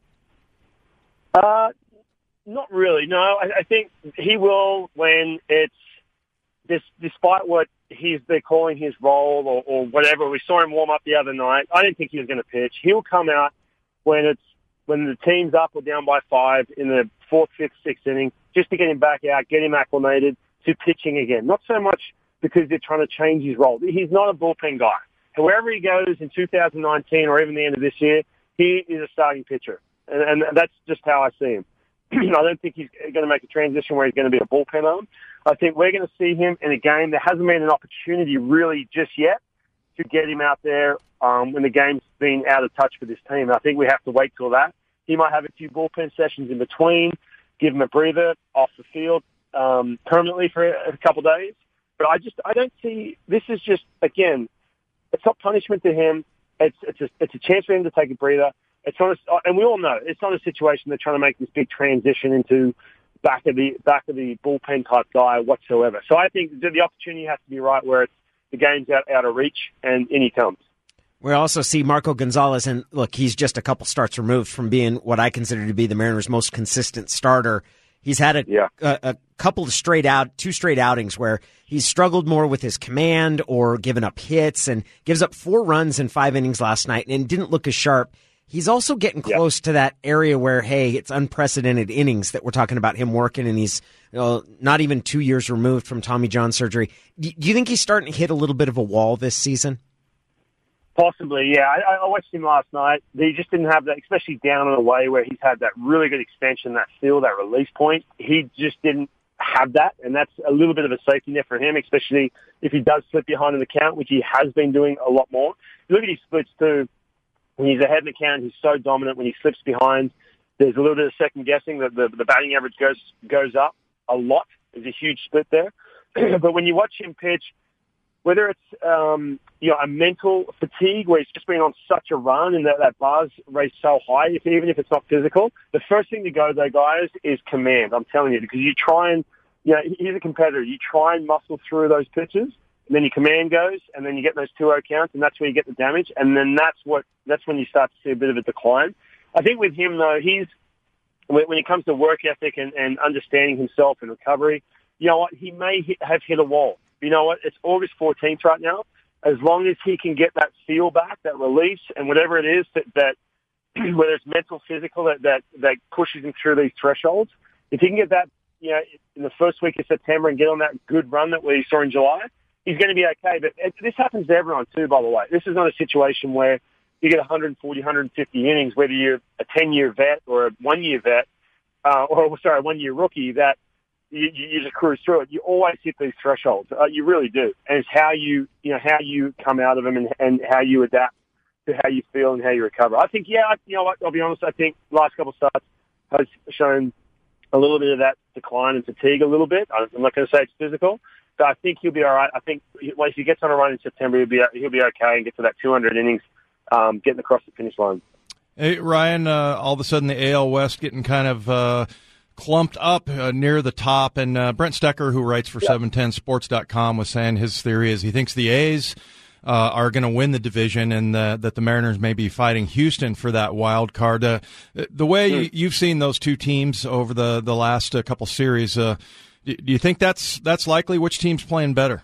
Speaker 10: Uh, not really, no. I, I think he will when it's, this, despite what he's they're calling his role or, or whatever. We saw him warm up the other night. I didn't think he was going to pitch. He'll come out when it's when the team's up or down by five in the fourth, fifth, sixth inning, just to get him back out, get him acclimated to pitching again. Not so much because they're trying to change his role. He's not a bullpen guy. Wherever he goes in two thousand nineteen or even the end of this year, he is a starting pitcher. And, and that's just how I see him. I don't think he's going to make a transition where he's going to be a bullpen arm. I think we're going to see him in a game. There hasn't been an opportunity really just yet to get him out there um, when the game's been out of touch for this team. I think we have to wait till that. He might have a few bullpen sessions in between, give him a breather off the field um, permanently for a, a couple of days. But I just I don't see this is just again, it's not punishment to him. It's it's a, it's a chance for him to take a breather. It's not, a, and we all know it's not a situation they're trying to make this big transition into back of the back of the bullpen type guy whatsoever. So I think the, the opportunity has to be right where it's the game's out, out of reach, and in he comes.
Speaker 4: We also see Marco Gonzalez, and look, he's just a couple starts removed from being what I consider to be the Mariners' most consistent starter. He's had a,
Speaker 10: yeah.
Speaker 4: a, a couple of straight out, two straight outings where he's struggled more with his command or given up hits, and gives up four runs in five innings last night and didn't look as sharp. He's also getting close yep. to that area where, hey, it's unprecedented innings that we're talking about him working, and he's you know, not even two years removed from Tommy John surgery. Do you think he's starting to hit a little bit of a wall this season?
Speaker 10: Possibly, yeah. I, I watched him last night. He just didn't have that, especially down and away where he's had that really good extension, that feel, that release point. He just didn't have that, and that's a little bit of a safety net for him, especially if he does slip behind in the count, which he has been doing a lot more. Look at his splits, too. When he's ahead in the count, he's so dominant. When he slips behind, there's a little bit of second guessing. The, the, the batting average goes goes up a lot. There's a huge split there. But when you watch him pitch, whether it's um, you know a mental fatigue where he's just been on such a run and that, that bar's raised so high, if, even if it's not physical, the first thing to go, though, guys, is command. I'm telling you, because you try and, you know, he's a competitor. You try and muscle through those pitches. And then your command goes, and then you get those two oh counts, and that's where you get the damage, and then that's what that's when you start to see a bit of a decline. I think with him, though, he's when it comes to work ethic and, and understanding himself and recovery, you know what, he may hit, have hit a wall. You know what, it's August fourteenth right now. As long as he can get that feel back, that release, and whatever it is that, that whether it's mental, physical, that, that, that pushes him through these thresholds, if he can get that, you know, in the first week of September and get on that good run that we saw in July, he's going to be okay. But it, this happens to everyone too, by the way. This is not a situation where you get one forty, one fifty innings, whether you're a ten-year vet or a one-year vet, uh, or, sorry, a one-year rookie, that you, you just cruise through it. You always hit these thresholds. Uh, you really do. And it's how you, you know, how you come out of them and, and how you adapt to how you feel and how you recover. I think, yeah, you know what, I'll be honest, I think the last couple of starts has shown a little bit of that decline and fatigue a little bit. I'm not going to say it's physical, but I think he'll be all right. I think once he gets on a run in September, he'll be he'll be okay and get to that two hundred innings, um, getting across the finish line.
Speaker 5: Hey, Ryan, uh, all of a sudden the A L West getting kind of uh, clumped up uh, near the top, and uh, Brent Stecker, who writes for seven ten sports dot com, was saying his theory is he thinks the A's Uh, are going to win the division, and uh, that the Mariners may be fighting Houston for that wild card. Uh, the way mm. you've seen those two teams over the the last uh, couple series, uh, do you think that's that's likely? Which team's playing better?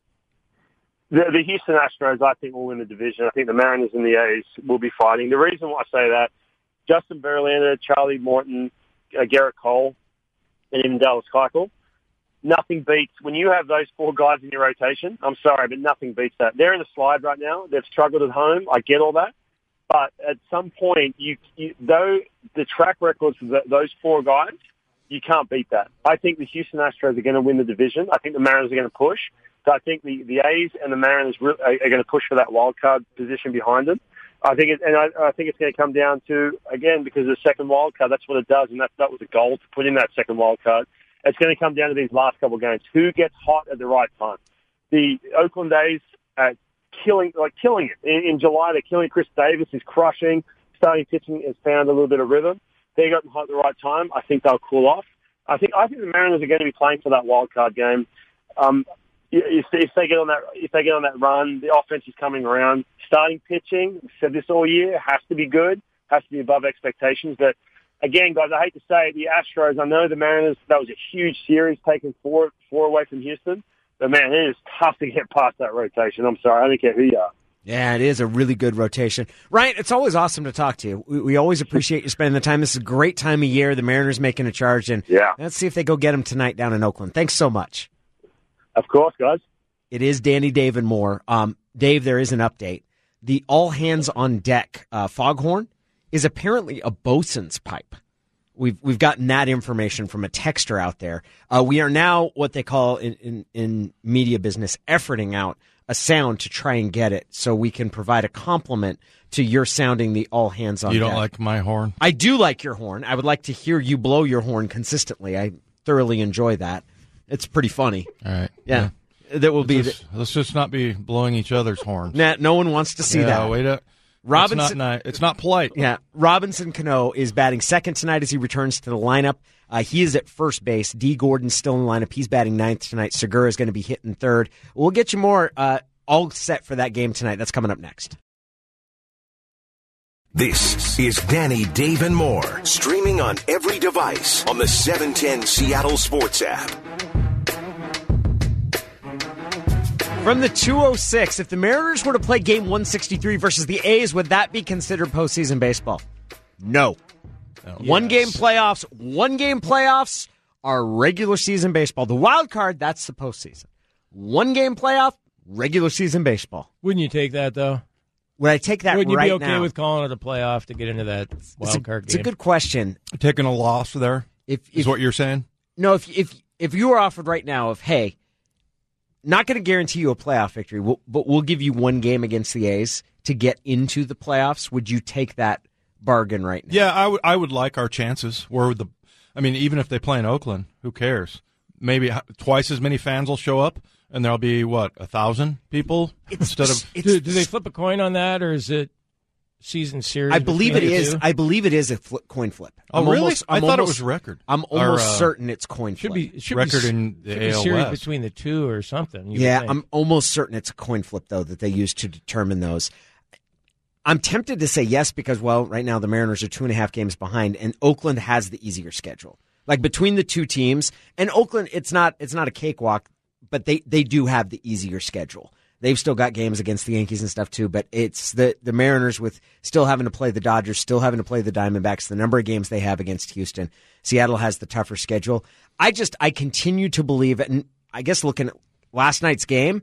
Speaker 10: The, the Houston Astros, I think, will win the division. I think the Mariners and the A's will be fighting. The reason why I say that, Justin Verlander, Charlie Morton, uh, Garrett Cole, and even Dallas Keuchel, nothing beats, when you have those four guys in your rotation, I'm sorry, but nothing beats that. They're in the slide right now. They've struggled at home. I get all that. But at some point, you, you though the track records for the, those four guys, you can't beat that. I think the Houston Astros are going to win the division. I think the Mariners are going to push. So I think the, the A's and the Mariners are, are going to push for that wild card position behind them. I think it, and I, I think it's going to come down to, again, because of the second wild card, that's what it does, and that, that was the goal, to put in that second wild card. It's going to come down to these last couple of games. Who gets hot at the right time? The Oakland A's are killing, like killing it. In, in July, they're killing. Chris Davis is crushing. Starting pitching has found a little bit of rhythm. They got hot at the right time. I think they'll cool off. I think I think the Mariners are going to be playing for that wild card game. Um, if, if they get on that, if they get on that run, the offense is coming around. Starting pitching, we've said this all year, has to be good, has to be above expectations, but. Again, guys, I hate to say it, the Astros, I know the Mariners, that was a huge series taking four four away from Houston. But, man, it is tough to get past that rotation. I'm sorry. I don't care who you are.
Speaker 4: Yeah, it is a really good rotation. Ryan, it's always awesome to talk to you. We, we always appreciate you spending the time. This is a great time of year. The Mariners making a charge. And
Speaker 10: yeah.
Speaker 4: Let's see if they go get them tonight down in Oakland. Thanks so much.
Speaker 10: Of course, guys.
Speaker 4: It is Danny, Dave, and more. Um, Dave, there is an update. The all-hands-on-deck uh, foghorn is apparently a bosun's pipe. We've we've gotten that information from a texter out there. Uh, we are now what they call in, in, in media business efforting out a sound to try and get it so we can provide a compliment to your sounding the all hands on deck.
Speaker 5: You don't like my horn?
Speaker 4: I do like your horn. I would like to hear you blow your horn consistently. I thoroughly enjoy that. It's pretty funny.
Speaker 5: All right.
Speaker 4: Yeah. yeah. That will
Speaker 5: let's
Speaker 4: be.
Speaker 5: Just, the, let's just not be blowing each other's horns.
Speaker 4: Nah, no one wants to see
Speaker 5: yeah,
Speaker 4: that.
Speaker 5: Wait up.
Speaker 4: Robinson,
Speaker 5: it's not, it's not polite.
Speaker 4: Yeah, Robinson Cano is batting second tonight as he returns to the lineup. Uh, he is at first base. D. Gordon's still in the lineup. He's batting ninth tonight. Segura is going to be hitting third. We'll get you more uh, all set for that game tonight. That's coming up next.
Speaker 9: This is Danny, Dave, and more, streaming on every device on the seven ten Seattle Sports app.
Speaker 4: From the two oh six, if the Mariners were to play game one sixty-three versus the A's, would that be considered postseason baseball? No.
Speaker 5: Oh,
Speaker 4: one
Speaker 5: yes.
Speaker 4: game playoffs, one game playoffs are regular season baseball. The wild card, that's the postseason. One game playoff, regular season baseball.
Speaker 6: Wouldn't you take that, though?
Speaker 4: Would I take that
Speaker 6: Wouldn't
Speaker 4: right now?
Speaker 6: Wouldn't you be okay with calling it a playoff to get into that wild
Speaker 4: it's
Speaker 6: card
Speaker 4: a,
Speaker 6: game?
Speaker 4: It's a good question.
Speaker 5: Taking a loss there
Speaker 4: if, if,
Speaker 5: is what you're saying?
Speaker 4: No, if if if you were offered right now of, hey, not going to guarantee you a playoff victory, we'll, but we'll give you one game against the A's to get into the playoffs. Would you take that bargain right now?
Speaker 5: Yeah, I would. I would like our chances. Where the, I mean, even if they play in Oakland, who cares? Maybe twice as many fans will show up, and there'll be what a thousand people
Speaker 4: it's,
Speaker 5: instead of.
Speaker 6: Do, do they flip a coin on that, or is it season series?
Speaker 4: I believe it is.
Speaker 6: Two?
Speaker 4: I believe it is a flip, coin flip.
Speaker 5: Oh,
Speaker 4: I'm
Speaker 5: really?
Speaker 4: Almost,
Speaker 5: I
Speaker 4: I'm
Speaker 5: thought
Speaker 4: almost,
Speaker 5: it was record.
Speaker 4: I'm almost
Speaker 5: or, uh,
Speaker 4: certain it's coin flip.
Speaker 6: Should be it should
Speaker 5: record
Speaker 6: be,
Speaker 5: in the
Speaker 6: should
Speaker 5: A
Speaker 6: be
Speaker 5: L
Speaker 6: series
Speaker 5: West.
Speaker 6: between the two or something. you
Speaker 4: Yeah,
Speaker 6: would think.
Speaker 4: I'm almost certain it's a coin flip though that they use to determine those. I'm tempted to say yes because, well, right now the Mariners are two and a half games behind, and Oakland has the easier schedule. Like between the two teams, and Oakland, it's not it's not a cakewalk, but they, they do have the easier schedule. They've still got games against the Yankees and stuff too, but it's the, the Mariners with still having to play the Dodgers, still having to play the Diamondbacks, the number of games they have against Houston. Seattle has the tougher schedule. I just, I continue to believe, and I guess looking at last night's game,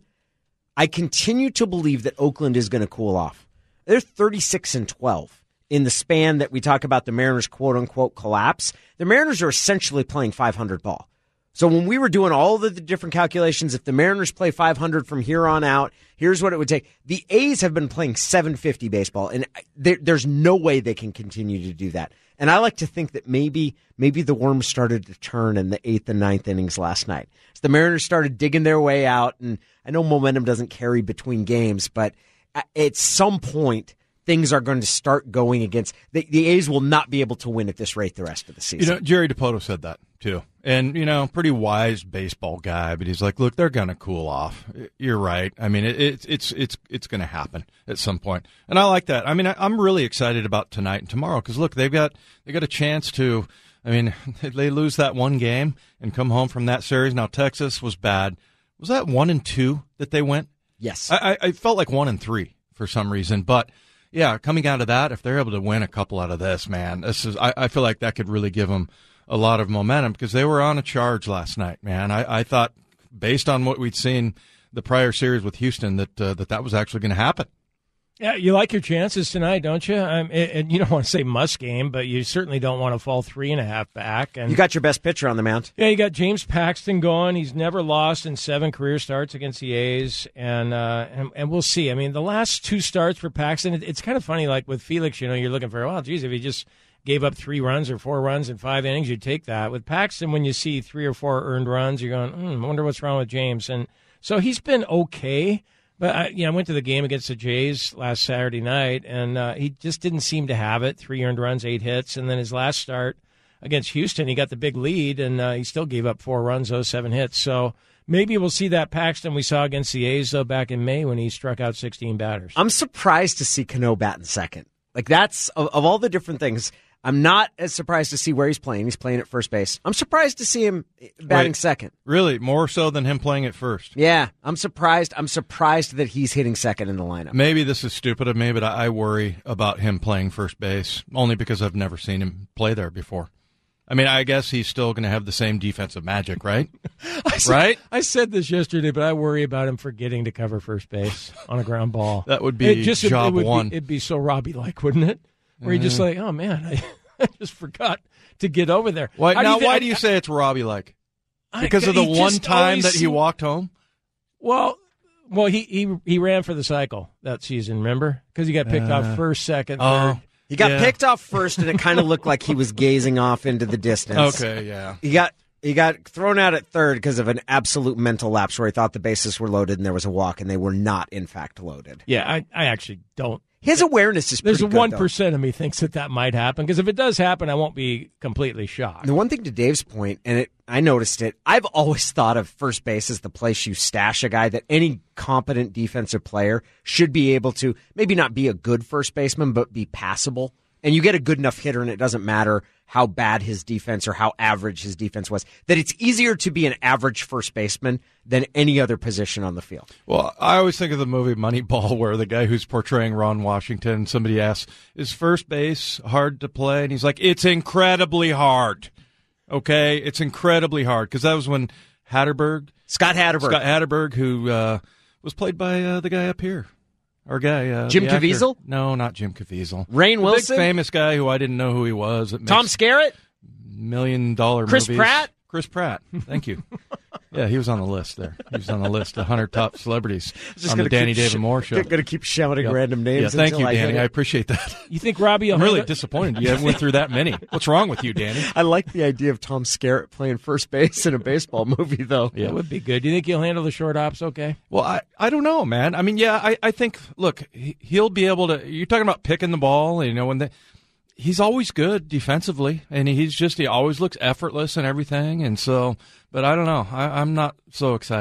Speaker 4: I continue to believe that Oakland is going to cool off. They're thirty-six and twelve in the span that we talk about the Mariners quote unquote collapse. The Mariners are essentially playing five hundred ball. So when we were doing all of the different calculations, if the Mariners play five hundred from here on out, here's what it would take. The A's have been playing seven fifty baseball, and there, there's no way they can continue to do that. And I like to think that maybe maybe the worms started to turn in the eighth and ninth innings last night. So the Mariners started digging their way out, and I know momentum doesn't carry between games, but at some point, things are going to start going against the, the A's will not be able to win at this rate the rest of the season.
Speaker 5: You know, Jerry Dipoto said that too, and you know, pretty wise baseball guy. But he's like, look, they're going to cool off. You're right. I mean, it, it's it's it's it's going to happen at some point, and I like that. I mean, I, I'm really excited about tonight and tomorrow because look, they've got they got a chance to. I mean, they lose that one game and come home from that series. Now Texas was bad. Was that one and two that they went?
Speaker 4: Yes,
Speaker 5: I, I felt like one and three for some reason, but. Yeah, coming out of that, if they're able to win a couple out of this, man, this is. I, I feel like that could really give them a lot of momentum because they were on a charge last night, man. I, I thought, based on what we'd seen the prior series with Houston, that uh, that that was actually going to happen.
Speaker 6: Yeah, you like your chances tonight, don't you? Um, and you don't want to say must game, but you certainly don't want to fall three and a half back. And
Speaker 4: you got your best pitcher on the mound.
Speaker 6: Yeah, you got James Paxton going. He's never lost in seven career starts against the A's, and uh, and, and we'll see. I mean, the last two starts for Paxton, it, it's kind of funny. Like with Felix, you know, you're looking for, well, geez, if he just gave up three runs or four runs in five innings, you'd take that. With Paxton, when you see three or four earned runs, you're going, hmm, I wonder what's wrong with James. And so he's been okay. But I, you know, I went to the game against the Jays last Saturday night, and uh, he just didn't seem to have it. Three earned runs, eight hits, and then his last start against Houston, he got the big lead, and uh, he still gave up four runs, those seven hits. So maybe we'll see that Paxton we saw against the A's though back in May when he struck out sixteen batters.
Speaker 4: I'm surprised to see Cano bat in second. Like that's of, of all the different things. I'm not as surprised to see where he's playing. He's playing at first base. I'm surprised to see him batting
Speaker 5: Wait,
Speaker 4: second.
Speaker 5: Really? More so than him playing at first?
Speaker 4: Yeah, I'm surprised. I'm surprised that he's hitting second in the lineup.
Speaker 5: Maybe this is stupid of me, but I worry about him playing first base, only because I've never seen him play there before. I mean, I guess he's still going to have the same defensive magic, right?
Speaker 6: I said,
Speaker 5: right?
Speaker 6: I said this yesterday, but I worry about him forgetting to cover first base on a ground ball.
Speaker 5: That would be
Speaker 6: it just,
Speaker 5: job
Speaker 6: it would
Speaker 5: one.
Speaker 6: Be, it'd be so Robbie-like, wouldn't it? Where you're just like, oh, man, I... I just forgot to get over there.
Speaker 5: Why,
Speaker 6: How
Speaker 5: now,
Speaker 6: do you
Speaker 5: why
Speaker 6: think,
Speaker 5: do you say it's Robbie-like? Because
Speaker 6: I,
Speaker 5: of the
Speaker 6: he
Speaker 5: one
Speaker 6: just
Speaker 5: time that
Speaker 6: seemed,
Speaker 5: he walked home?
Speaker 6: Well, well, he, he he ran for the cycle that season, remember? Because he got picked uh, off first, second,
Speaker 5: oh,
Speaker 6: third.
Speaker 4: He got
Speaker 5: yeah.
Speaker 4: picked off first, and it kind of looked like he was gazing off into the distance.
Speaker 5: Okay, yeah.
Speaker 4: He got he got thrown out at third because of an absolute mental lapse where he thought the bases were loaded and there was a walk, and they were not, in fact, loaded.
Speaker 6: Yeah, I, I actually don't.
Speaker 4: His awareness is pretty
Speaker 6: There's a
Speaker 4: good,
Speaker 6: one percent of me thinks that that might happen, because if it does happen, I won't be completely shocked.
Speaker 4: The one thing to Dave's point, and it, I noticed it, I've always thought of first base as the place you stash a guy that any competent defensive player should be able to maybe not be a good first baseman, but be passable. And you get a good enough hitter, and it doesn't matter how bad his defense or how average his defense was, that it's easier to be an average first baseman than any other position on the field.
Speaker 5: Well, I always think of the movie Moneyball, where the guy who's portraying Ron Washington, somebody asks, is first base hard to play? And he's like, it's incredibly hard. Okay? It's incredibly hard. Because that was when Hatterberg.
Speaker 4: Scott Hatterberg.
Speaker 5: Scott Hatterberg, who uh, was played by uh, the guy up here. Our guy. Uh,
Speaker 4: Jim Caviezel?
Speaker 5: No, not Jim Caviezel.
Speaker 4: Rainn
Speaker 5: the
Speaker 4: Wilson?
Speaker 5: Big famous guy who I didn't know who he was. It
Speaker 4: Tom Skerritt?
Speaker 5: Million dollar
Speaker 4: Chris
Speaker 5: movies.
Speaker 4: Pratt?
Speaker 5: Chris Pratt. Thank you. Yeah, he was on the list there. He was on the list of one hundred top celebrities on the Danny David
Speaker 4: sh-
Speaker 5: Moore show.
Speaker 4: Going to keep shouting
Speaker 5: yep.
Speaker 4: random names.
Speaker 5: Yeah, thank
Speaker 4: until
Speaker 5: you,
Speaker 4: I
Speaker 5: Danny.
Speaker 4: hit it.
Speaker 5: I appreciate that.
Speaker 6: You think Robbie?
Speaker 5: I'm really disappointed you haven't went through that many. What's wrong with you, Danny?
Speaker 4: I like the idea of Tom Skerritt playing first base in a baseball movie, though.
Speaker 6: Yeah, it would be good. Do you think he'll handle the short ops okay?
Speaker 5: Well, I, I don't know, man. I mean, yeah, I, I think, look, he, he'll be able to. You're talking about picking the ball, you know, when they. He's always good defensively, and he's just he always looks effortless and everything. And so, but I don't know. I, I'm not so excited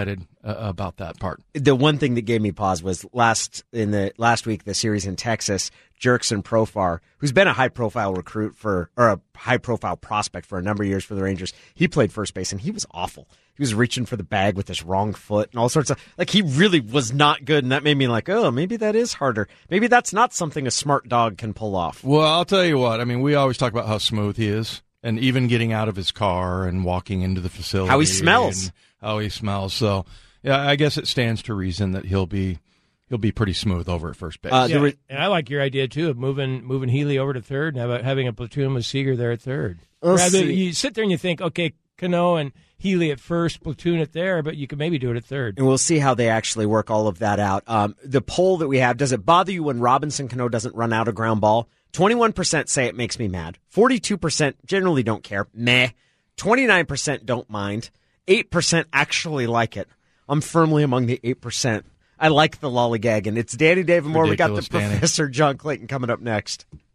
Speaker 5: uh, about that part.
Speaker 4: The one thing that gave me pause was last in the last week, the series in Texas, Jerkson Profar, who's been a high-profile recruit for, or a high-profile prospect for a number of years for the Rangers, he played first base, and he was awful. He was reaching for the bag with his wrong foot and all sorts of, like, he really was not good, and that made me like, oh, maybe that is harder. Maybe that's not something a smart dog can pull off.
Speaker 5: Well, I'll tell you what. I mean, we always talk about how smooth he is, and even getting out of his car and walking into the facility.
Speaker 4: How he smells.
Speaker 5: And how he smells. So, yeah, I guess it stands to reason that he'll be he'll be pretty smooth over at first base.
Speaker 6: Uh, yeah, was, and I like your idea, too, of moving moving Healy over to third and have a, having a platoon with Seager there at third. Rather, you sit there and you think, okay, Cano and Healy at first, platoon it there, but you could maybe do it at third.
Speaker 4: And we'll see how they actually work all of that out. Um, the poll that we have, does it bother you when Robinson Cano doesn't run out a ground ball? twenty-one percent say it makes me mad. forty-two percent generally don't care. Meh. twenty-nine percent don't mind. eight percent actually like it. I'm firmly among the eight percent. I like the lollygag, and it's Danny David Moore. We got the
Speaker 5: Danny.
Speaker 4: Professor John Clayton coming up next.